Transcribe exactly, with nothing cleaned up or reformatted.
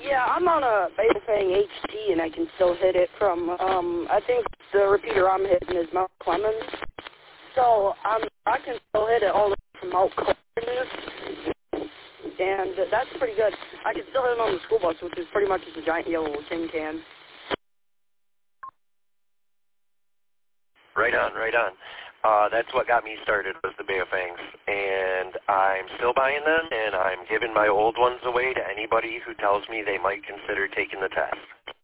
Yeah, I'm on a Baofeng H T, and I can still hit it from, um, I think the repeater I'm hitting is Mount Clemens. So um, I can still hit it all the way from Mount Clemens, and that's pretty good. I can still hit it on the school bus, which is pretty much just a giant yellow tin can. Right on, right on. Uh, that's what got me started was the Baofengs, and I'm still buying them, and I'm giving my old ones away to anybody who tells me they might consider taking the test.